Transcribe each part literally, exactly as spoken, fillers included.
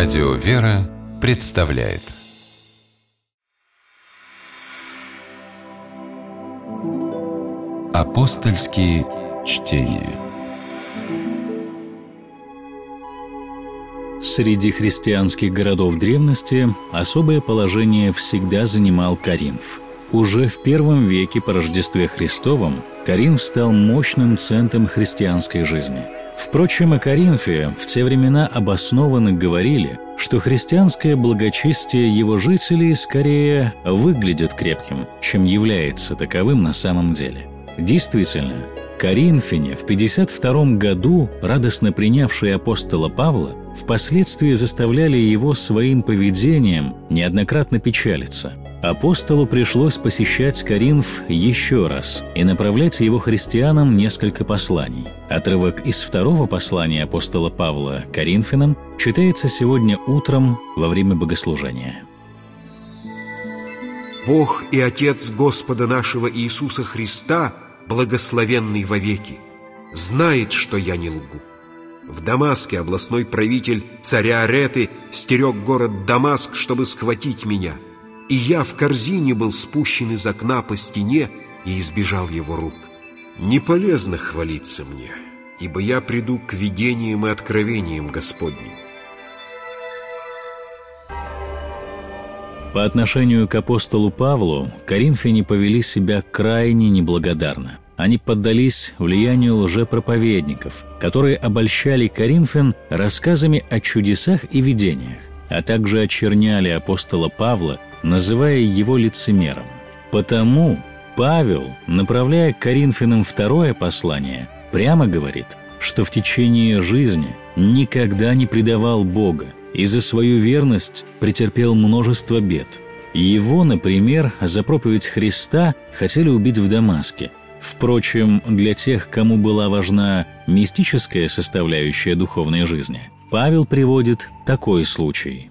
Радио «Вера» представляет Апостольские чтения. Среди христианских городов древности особое положение всегда занимал Коринф. Уже в первом веке по Рождестве Христовом Коринф стал мощным центром христианской жизни. Впрочем, о Коринфе в те времена обоснованно говорили, что христианское благочестие его жителей скорее выглядит крепким, чем является таковым на самом деле. Действительно, коринфяне в пятьдесят втором году, радостно принявшие апостола Павла, впоследствии заставляли его своим поведением неоднократно печалиться. Апостолу пришлось посещать Коринф еще раз и направлять его христианам несколько посланий. Отрывок из второго послания апостола Павла Коринфянам читается сегодня утром во время богослужения. Бог и Отец Господа нашего Иисуса Христа, благословенный вовеки, знает, что я не лгу. В Дамаске областной правитель царя Ареты стерег город Дамаск, чтобы схватить меня, и я в корзине был спущен из окна по стене и избежал его рук. Не полезно хвалиться мне, ибо я приду к видениям и откровениям Господним. По отношению к апостолу Павлу коринфяне повели себя крайне неблагодарно. Они поддались влиянию лжепроповедников, которые обольщали коринфян рассказами о чудесах и видениях, а также очерняли апостола Павла, называя его лицемером. Потому Павел, направляя к коринфянам второе послание, прямо говорит, что в течение жизни никогда не предавал Бога и за свою верность претерпел множество бед. Его, например, за проповедь Христа хотели убить в Дамаске. Впрочем, для тех, кому была важна мистическая составляющая духовной жизни, Павел приводит такой случай.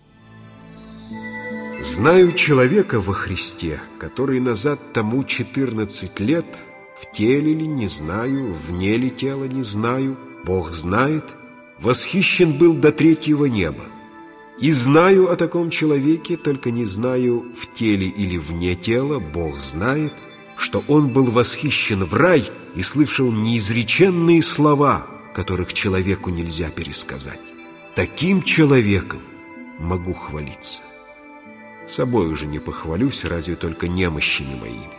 «Знаю человека во Христе, который назад тому четырнадцать лет, в теле ли не знаю, вне ли тела не знаю, Бог знает, восхищен был до третьего неба. И знаю о таком человеке, только не знаю, в теле или вне тела, Бог знает, что он был восхищен в рай и слышал неизреченные слова, которых человеку нельзя пересказать. Таким человеком могу хвалиться. Собой уже не похвалюсь, разве только немощами моими».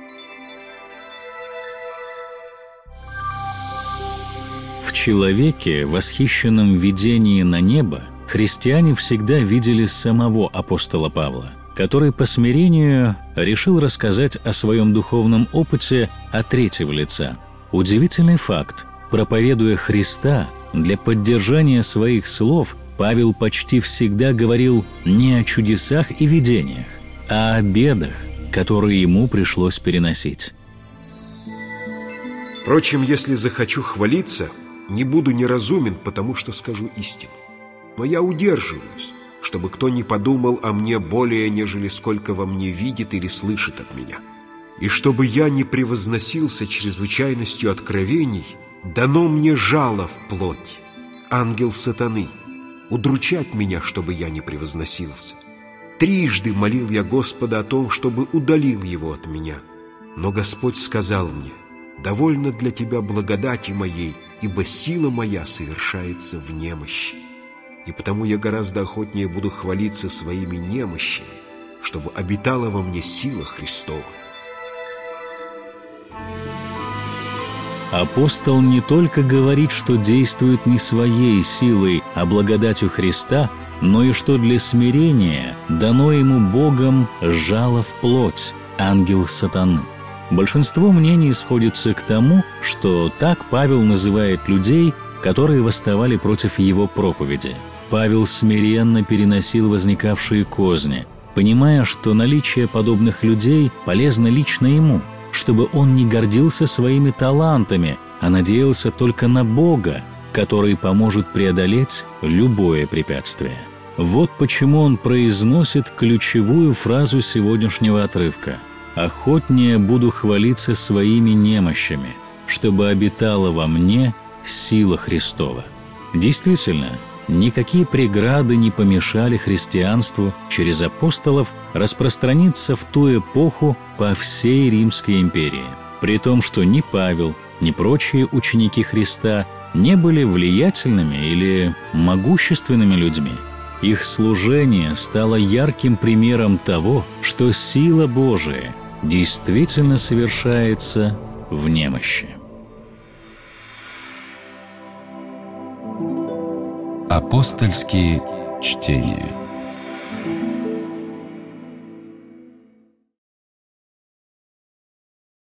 В человеке, восхищенном видении на небо, христиане всегда видели самого апостола Павла, который по смирению решил рассказать о своем духовном опыте от третьего лица. Удивительный факт. Проповедуя Христа, для поддержания своих слов Павел почти всегда говорил не о чудесах и видениях, а о бедах, которые ему пришлось переносить. «Впрочем, если захочу хвалиться, не буду неразумен, потому что скажу истину. Но я удерживаюсь, чтобы кто не подумал о мне более, нежели сколько во мне видит или слышит от меня. И чтобы я не превозносился чрезвычайностью откровений, дано мне жало в плоти, ангел сатаны, удручать меня, чтобы я не превозносился. Трижды молил я Господа о том, чтобы удалил его от меня. Но Господь сказал мне: довольно для тебя благодати моей, ибо сила моя совершается в немощи. И потому я гораздо охотнее буду хвалиться своими немощами, чтобы обитала во мне сила Христова». Апостол не только говорит, что действует не своей силой, а благодатью Христа, но и что для смирения дано ему Богом жало в плоть, ангел сатаны. Большинство мнений сходится к тому, что так Павел называет людей, которые восставали против его проповеди. Павел смиренно переносил возникавшие козни, понимая, что наличие подобных людей полезно лично ему, чтобы он не гордился своими талантами, а надеялся только на Бога, который поможет преодолеть любое препятствие. Вот почему он произносит ключевую фразу сегодняшнего отрывка: «Охотнее буду хвалиться своими немощами, чтобы обитала во мне сила Христова». Действительно, никакие преграды не помешали христианству через апостолов распространиться в ту эпоху по всей Римской империи, при том, что ни Павел, ни прочие ученики Христа не были влиятельными или могущественными людьми. Их служение стало ярким примером того, что сила Божия действительно совершается в немощи. Апостольские чтения.